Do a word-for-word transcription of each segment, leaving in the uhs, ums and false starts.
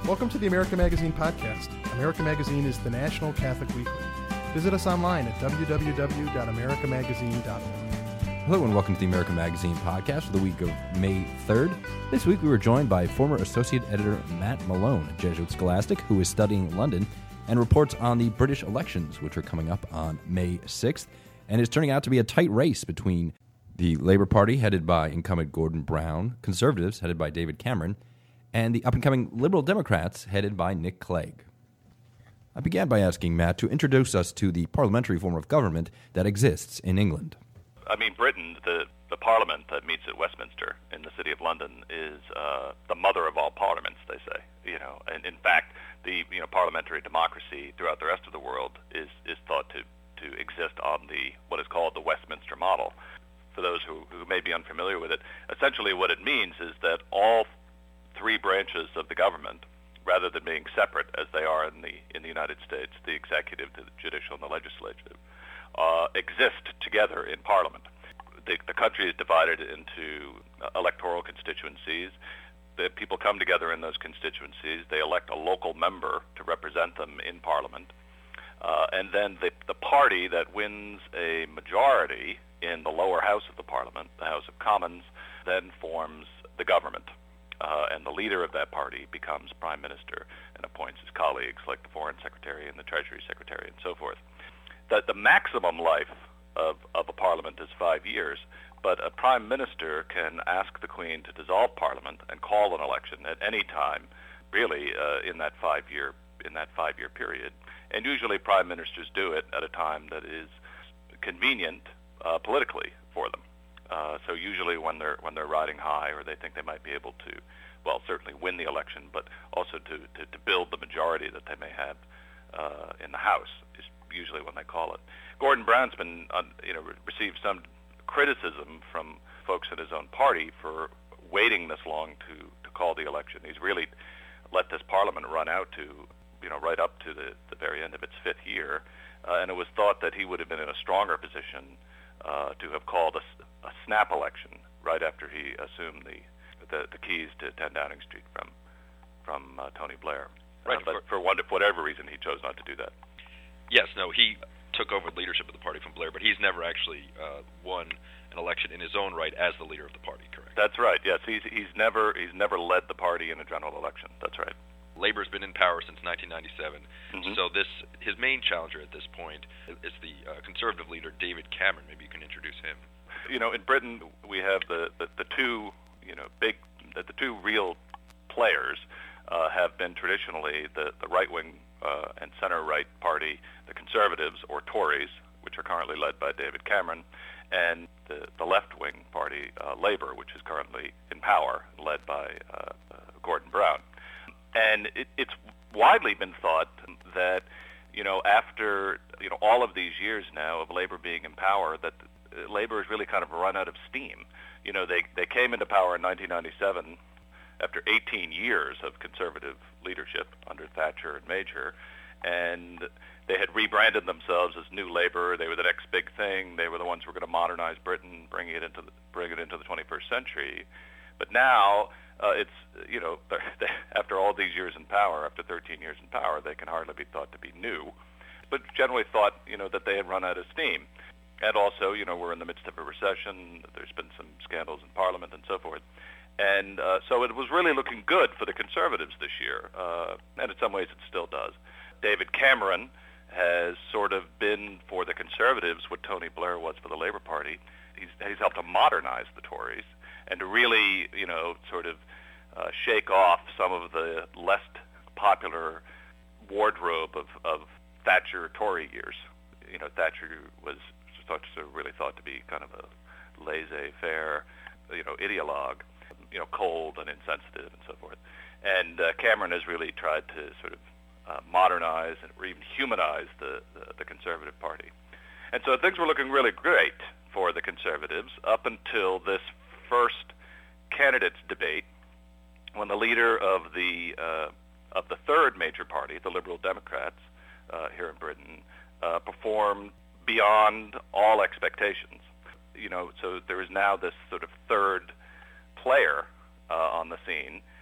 Welcome to the America Magazine podcast. America Magazine is the national Catholic weekly. Visit us online at w w w dot america magazine dot org. Hello and welcome to the America Magazine podcast for the week of May third. This week we were joined by former Associate Editor Matt Malone, a Jesuit scholastic who is studying in London and reports on the British elections, which are coming up on May sixth, and it's turning out to be a tight race between the Labour Party, headed by incumbent Gordon Brown, Conservatives, headed by David Cameron, and the up-and-coming Liberal Democrats, headed by Nick Clegg. I began by asking Matt to introduce us to the parliamentary form of government that exists in England. I mean, Britain, the, the parliament that meets at Westminster in the City of London is uh, the mother of all parliaments, they say. You know, and in fact, the you know parliamentary democracy throughout the rest of the world is, is thought to, to exist on the what is called the Westminster model. For those who, who may be unfamiliar with it, essentially what it means is that all three branches of the government, rather than being separate as they are in the in the United States, the executive, the judicial, and the legislative, uh, exist together in Parliament. The, the country is divided into uh, electoral constituencies. The people come together in those constituencies. They elect a local member to represent them in Parliament. Uh, and then the, the party that wins a majority in the lower house of the Parliament, the House of Commons, then forms the government. Uh, and the leader of that party becomes prime minister and appoints his colleagues like the foreign secretary and the treasury secretary and so forth. The, the maximum life of, of a parliament is five years, but a prime minister can ask the Queen to dissolve Parliament and call an election at any time, really, uh, in that five-year in that five-year period. And usually prime ministers do it at a time that is convenient uh, politically for them. Uh, so usually when they're when they're riding high, or they think they might be able to, well, certainly win the election, but also to, to, to build the majority that they may have uh, in the House is usually when they call it. Gordon Brown's been, uh, you know, received some criticism from folks in his own party for waiting this long to, to call the election. He's really let this Parliament run out to, you know, right up to the, the very end of its fifth year, uh, and it was thought that he would have been in a stronger position uh, to have called a, a snap election right after he assumed the the, the keys to ten Downing Street from from uh, Tony Blair. Right, uh, but for, for one, for whatever reason, he chose not to do that. Yes, no, he took over leadership of the party from Blair, but he's never actually uh, won an election in his own right as the leader of the party, correct? That's right, yes. He's he's never he's never led the party in a general election. That's right. Labor's been in power since nineteen ninety-seven, mm-hmm. so this his main challenger at this point is the uh, conservative leader, David Cameron. Maybe you can introduce him. You know, in Britain, we have the, the, the two, you know, big, the, the two real players uh, have been traditionally the, the right-wing uh, and center-right party, the Conservatives, or Tories, which are currently led by David Cameron, and the, the left-wing party, uh, Labour, which is currently in power, led by uh, uh, Gordon Brown. And it, it's widely been thought that, you know, after, you know, all of these years now of Labour being in power, that Labour has really kind of run out of steam. You know, they, they came into power in nineteen ninety-seven after eighteen years of conservative leadership under Thatcher and Major, and they had rebranded themselves as New Labour. They were the next big thing. They were the ones who were going to modernize Britain, bring it into the, bring it into the twenty-first century. But now, uh, it's, you know, they, after all these years in power, after thirteen years in power, they can hardly be thought to be new, but generally thought, you know, that they had run out of steam. And also, you know, we're in the midst of a recession. There's been some scandals in Parliament and so forth. And uh, so it was really looking good for the Conservatives this year, uh, and in some ways it still does. David Cameron has sort of been for the Conservatives what Tony Blair was for the Labour Party. He's, he's helped to modernize the Tories and to really, you know, sort of uh, shake off some of the less popular wardrobe of, of Thatcher Tory years. You know, Thatcher was thought to, really thought to be kind of a laissez-faire, you know, ideologue, you know, cold and insensitive and so forth. And uh, Cameron has really tried to sort of uh, modernize and or even humanize the, the, the Conservative Party. And so things were looking really great for the Conservatives up until this first candidates debate, when the leader of the uh, of the third major party, the Liberal Democrats uh, here in Britain, uh, performed beyond all expectations. You know, so there is now this sort of third player uh, on the scene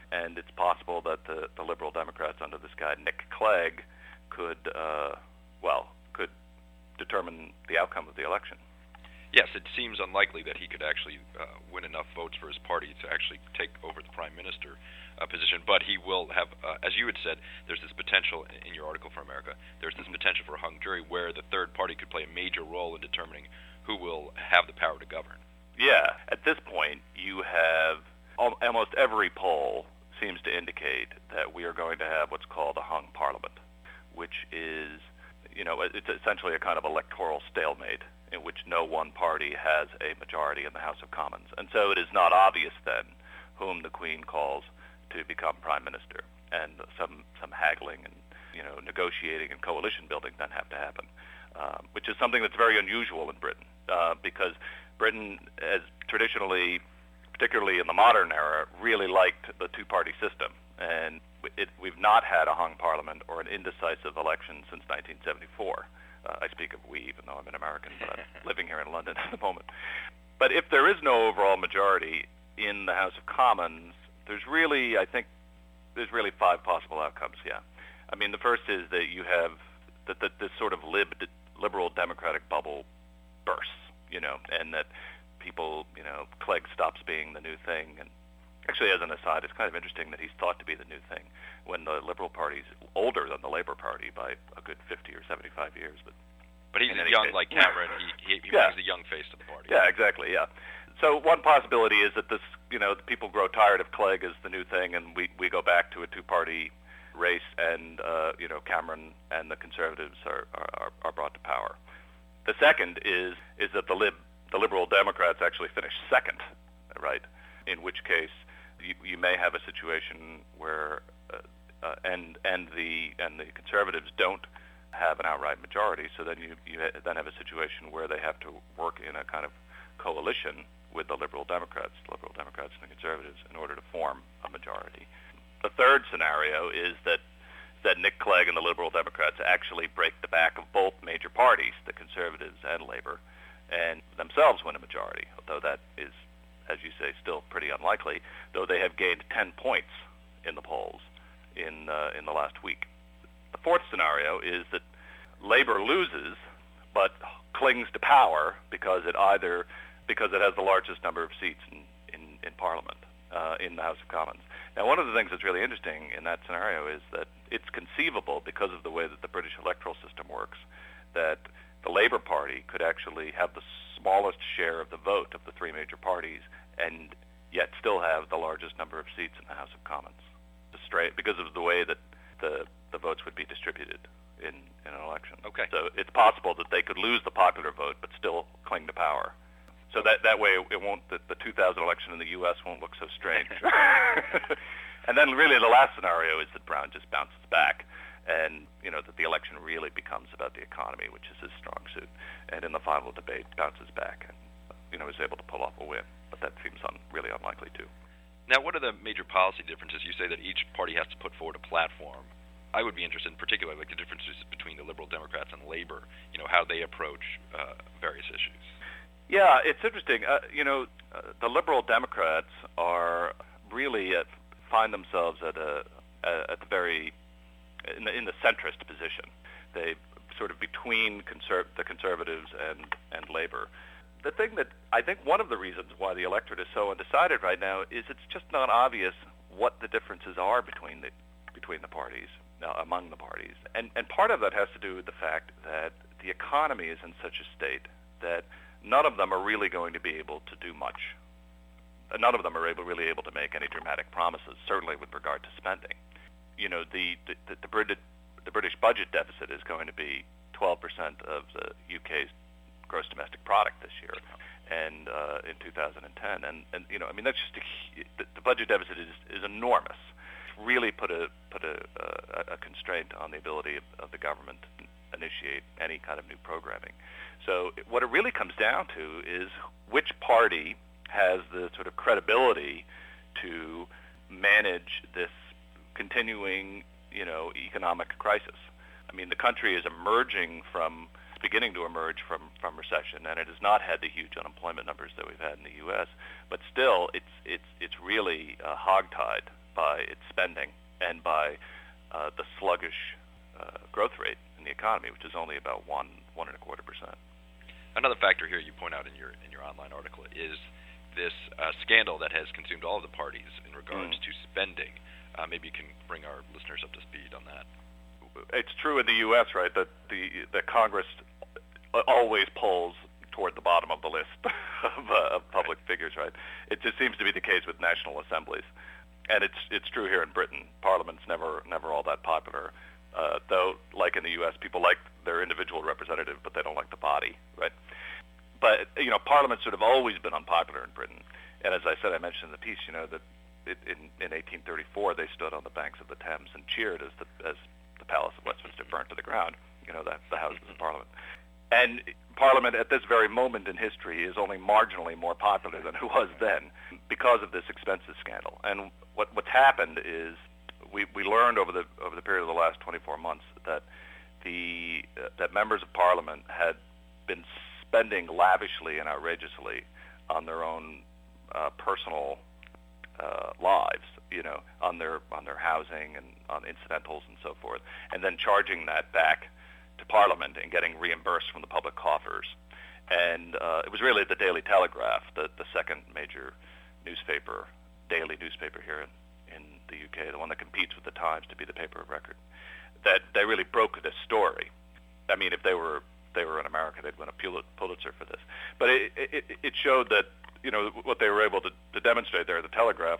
and it's possible that the, the Liberal Democrats under this guy Nick Clegg could, uh, well, could determine the outcome of the election. Yes, it seems unlikely that he could actually uh, win enough votes for his party to actually take over the prime minister uh, position, but he will have, uh, as you had said, there's this potential in your article for America, there's this potential for a hung jury where the third party could play a major role in determining who will have the power to govern. Yeah, at this point, you have al- almost every poll seems to indicate that we are going to have what's called a hung parliament, which is, you know, it's essentially a kind of electoral stalemate in which no one party has a majority in the House of Commons. And so it is not obvious then whom the Queen calls to become Prime Minister. And some, some haggling and, you know, negotiating and coalition building then have to happen, um, which is something that's very unusual in Britain, uh, because Britain has traditionally, particularly in the modern era, really liked the two-party system. And it, we've not had a hung parliament or an indecisive election since nineteen seventy-four. Uh, I speak of we, even though I'm an American, but I'm living here in London at the moment. But if there is no overall majority in the House of Commons, there's really, I think, there's really five possible outcomes, yeah. I mean, the first is that you have that, that this sort of lib, liberal democratic bubble bursts, you know, and that people, you know, Clegg stops being the new thing. And actually, as an aside, it's kind of interesting that he's thought to be the new thing when the Liberal Party's older than the Labour Party by a good fifty or seventy-five years. But but he's young case, like Cameron. he he, he yeah. brings the young face to the party. Yeah, exactly, yeah. So one possibility is that this, you know, the people grow tired of Clegg as the new thing, and we, we go back to a two-party race, and, uh, you know, Cameron and the Conservatives are, are, are brought to power. The second is is that the lib the Liberal Democrats actually finish second, right? In which case you, you may have a situation where uh, uh, and and the and the Conservatives don't have an outright majority, so then you you then have a situation where they have to work in a kind of coalition with the Liberal Democrats, the Liberal Democrats and the Conservatives, in order to form a majority. The third scenario is that that Nick Clegg and the Liberal Democrats actually break the back of both major parties, the Conservatives and Labour, and themselves win a majority, although that is, as you say, still pretty unlikely, though they have gained ten points in the polls in uh, in the last week. The fourth scenario is that Labour loses, but clings to power because it either because it has the largest number of seats in in, in Parliament, uh, in the House of Commons. Now, one of the things that's really interesting in that scenario is that it's conceivable, because of the way that the British electoral system works, that the Labour Party could actually have the smallest share of the vote of the three major parties and yet still have the largest number of seats in the House of Commons, straight because of the way that the the votes would be distributed in, in an election. Okay. So it's possible that they could lose the popular vote but still cling to power. So that that way it won't the, the two thousand election in the U S won't look so strange. And then really the last scenario is that Brown just bounces back, and you know that the election really becomes about the economy, which is his strong suit, and in the final debate bounces back and you know is able to pull off a win. But that seems un, really unlikely too. Now, what are the major policy differences? You say that each party has to put forward a platform. I would be interested in particular, like the differences between the Liberal Democrats and Labour. You know how they approach uh, various issues. Yeah, it's interesting. Uh, you know, uh, the Liberal Democrats are really at, find themselves at a at the very in the, in the centrist position. They sort of between conser- the Conservatives and and Labour. The thing that I think one of the reasons why the electorate is so undecided right now is it's just not obvious what the differences are between the between the parties, uh, among the parties, and and part of that has to do with the fact that the economy is in such a state that none of them are really going to be able to do much. None of them are able, really able to make any dramatic promises, certainly with regard to spending. You know, the the, the, the, British, the British budget deficit is going to be twelve percent of the U K's gross domestic product this year, and uh, in two thousand ten. And, and you know, I mean, that's just a, the, the budget deficit is, is enormous. It's really put a put a, a, a constraint on the ability of, of the government to initiate any kind of new programming. So what it really comes down to is which party has the sort of credibility to manage this continuing, you know, economic crisis. I mean, the country is emerging from, beginning to emerge from, from recession, and it has not had the huge unemployment numbers that we've had in the U S, but still it's it's it's really uh, hogtied by its spending and by uh, the sluggish uh, growth rate in the economy, which is only about one one and a quarter percent. Another factor here you point out in your in your online article is this uh, scandal that has consumed all of the parties in regards mm. to spending. Uh, maybe you can bring our listeners up to speed on that. It's true in the U S, right, that the that Congress always polls toward the bottom of the list of, uh, of public right. figures, right? It just seems to be the case with national assemblies, and it's it's true here in Britain. Parliament's never never all that popular, uh, though. Like in the U S, people like their individual representative, but they don't like the body, right? But you know, Parliament's sort of always been unpopular in Britain, and as I said, I mentioned in the piece, you know, that it, in in eighteen thirty-four they stood on the banks of the Thames and cheered as the as the Palace of Westminster burnt to the ground. You know, that the Houses of Parliament. And Parliament at this very moment in history is only marginally more popular than it was then because of this expenses scandal. And what what's happened is we, we learned over the over the period of the last twenty-four months that the uh, that members of Parliament had been spending lavishly and outrageously on their own uh, personal uh, lives, you know, on their on their housing and on incidentals and so forth, and then charging that back to Parliament and getting reimbursed from the public coffers. And uh, it was really the Daily Telegraph, the, the second major newspaper, daily newspaper here in, in the U K, the one that competes with the Times to be the paper of record, that they really broke this story. I mean, if they were they were in America, they'd win a Pulitzer for this. But it, it, it showed that, you know, what they were able to, to demonstrate there at the Telegraph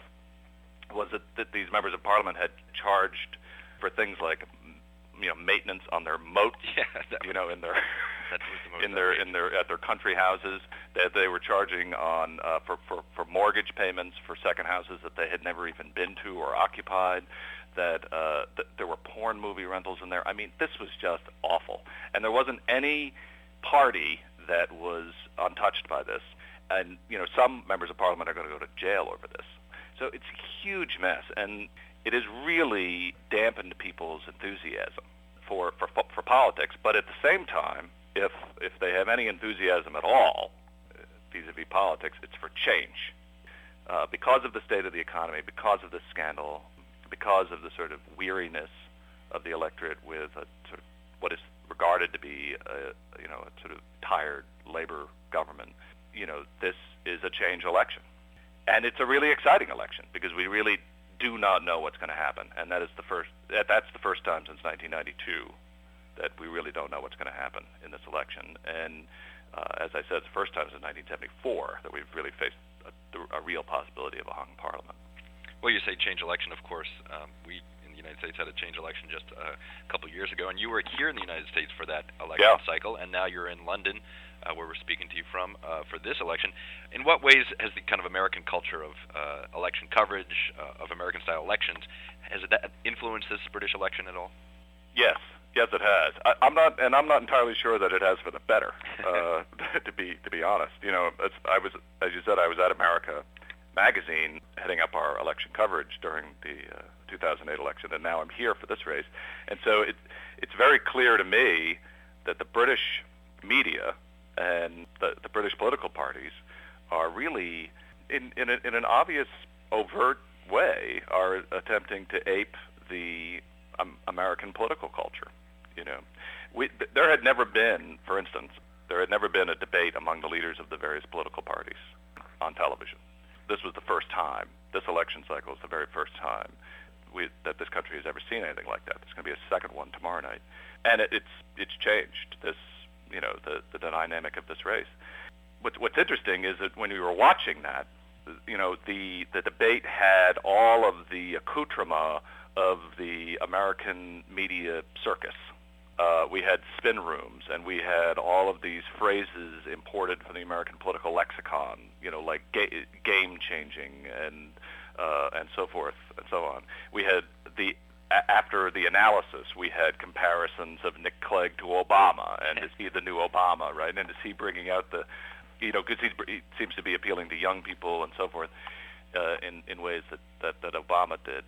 was that, that these members of Parliament had charged for things like, you know, maintenance on their moats, yeah, you know, in their that was the most in their in their at their country houses. That they were charging on uh, for, for for mortgage payments for second houses that they had never even been to or occupied. That uh, th- there were porn movie rentals in there. I mean, this was just awful, and there wasn't any party that was untouched by this. And you know, some members of Parliament are going to go to jail over this. So it's a huge mess, and it has really dampened people's enthusiasm for, for for politics. But at the same time, if if they have any enthusiasm at all vis-a-vis politics, it's for change. Uh, because of the state of the economy, because of this scandal, because of the sort of weariness of the electorate with a sort of what is regarded to be a, you know, a sort of tired labor government, you know, this is a change election. And it's a really exciting election because we really do not know what's going to happen, and that is the first. That's the first time since nineteen ninety-two that we really don't know what's going to happen in this election. And uh, as I said, it's the first time since nineteen seventy-four that we've really faced a, a real possibility of a hung parliament. Well, you say change election. Of course, um, we in the United States had a change election just a couple years ago, and you were here in the United States for that election yeah. cycle, and now you're in London, uh, where we're speaking to you from uh, for this election. In what ways has the kind of American culture of uh, election coverage, uh, of American-style elections, has it influenced this British election at all? Yes, yes, it has. I, I'm not, and I'm not entirely sure that it has for the better. Uh, to be to be honest, you know, it's, I was, as you said, I was at America Magazine heading up our election coverage during the uh, two thousand eight election, and now I'm here for this race. And so it, it's very clear to me that the British media and the, the British political parties are really, in in, a, in an obvious, overt way, are attempting to ape the um, American political culture. You know, we, th- there had never been, for instance, there had never been a debate among the leaders of the various political parties on television. This was the first time. This election cycle is the very first time we, that this country has ever seen anything like that. There's going to be a second one tomorrow night, and it, it's it's changed this, you know, the the dynamic of this race. What's what's interesting is that when we were watching that, you know, the the debate had all of the accoutrement of the American media circus. Uh, we had spin rooms, and we had all of these phrases imported from the American political lexicon, you know, like ga- game-changing and uh, and so forth and so on. We had the a- after the analysis, we had comparisons of Nick Clegg to Obama, and is he the new Obama, right? And is he bringing out the, you know, because he seems to be appealing to young people and so forth uh, in in ways that, that that Obama did.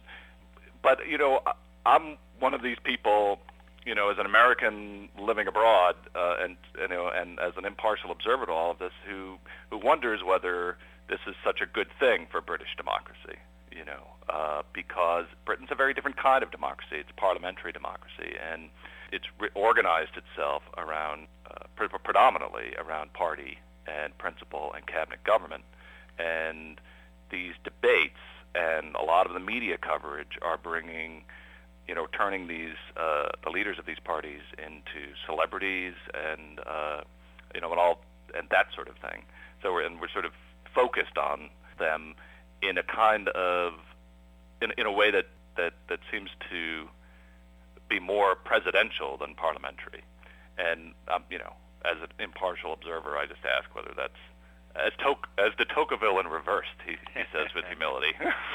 But you know, I'm one of these people, you know, as an American living abroad, uh, and you know, and as an impartial observer to all of this, who who wonders whether this is such a good thing for British democracy. You know, uh, because Britain's a very different kind of democracy. It's a parliamentary democracy, and it's re- organized itself around, uh, pre- predominantly around party and principal and cabinet government. And these debates and a lot of the media coverage are bringing, you know, turning these, uh, the leaders of these parties into celebrities and, uh, you know, and all, and that sort of thing. So we're, and we're sort of focused on them in a kind of, in, in a way that, that, that seems to be more presidential than parliamentary. And, um, you know, as an impartial observer, I just ask whether that's, as, to, as de Tocqueville in reversed, he, he says with humility,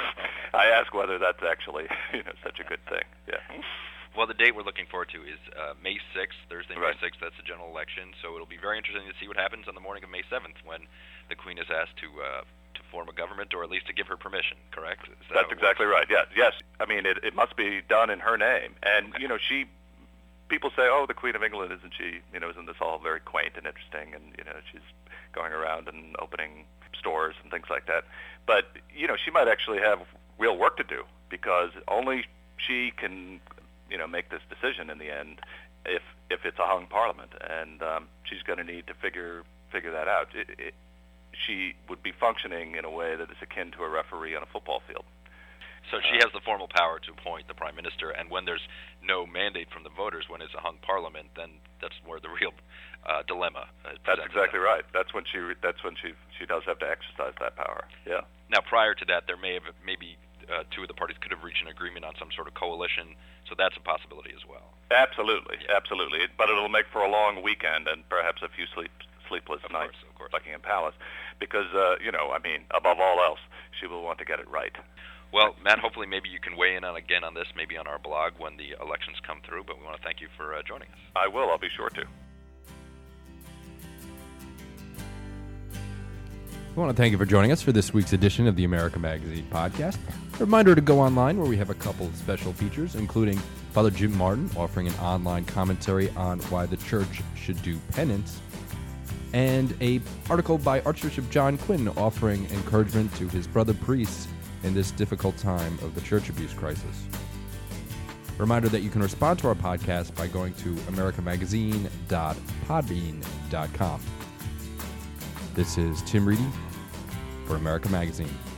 I ask whether that's actually, you know, such a good thing. Yeah. Well, the date we're looking forward to is uh, May sixth, Thursday, right. May sixth. That's the general election. So it'll be very interesting to see what happens on the morning of May seventh when the Queen is asked to uh, to form a government, or at least to give her permission, correct? Is that That's exactly right, yes. Yes. I mean, it, it must be done in her name. And, okay. you know, she, people say, oh, the Queen of England, isn't she, you know, isn't this all very quaint and interesting? And, you know, she's going around and opening stores and things like that. But, you know, she might actually have real work to do, because only she can, you know, make this decision in the end if if it's a hung parliament, and um, she's going to need to figure figure that out. It, it, she would be functioning in a way that is akin to a referee on a football field. So she has the formal power to appoint the prime minister, and when there's no mandate from the voters, when it's a hung parliament, then that's where the real uh, dilemma is. That's exactly right. That's when she that's when she she does have to exercise that power. Yeah. Now, prior to that, there may have maybe uh, two of the parties could have reached an agreement on some sort of coalition, so that's a possibility as well. Absolutely, yeah. absolutely. But it'll make for a long weekend and perhaps a few sleep sleepless of nights course, of course. at Buckingham Palace, because uh, you know, I mean, above all else, she will want to get it right. Well, Matt, hopefully maybe you can weigh in on again on this, maybe on our blog when the elections come through, but we want to thank you for uh, joining us. I will. I'll be sure to. We want to thank you for joining us for this week's edition of the America Magazine podcast. A reminder to go online, where we have a couple of special features, including Father Jim Martin offering an online commentary on why the church should do penance, and a article by Archbishop John Quinn offering encouragement to his brother priests in this difficult time of the church abuse crisis. Reminder that you can respond to our podcast by going to america magazine dot podbean dot com. This is Tim Reedy for America Magazine.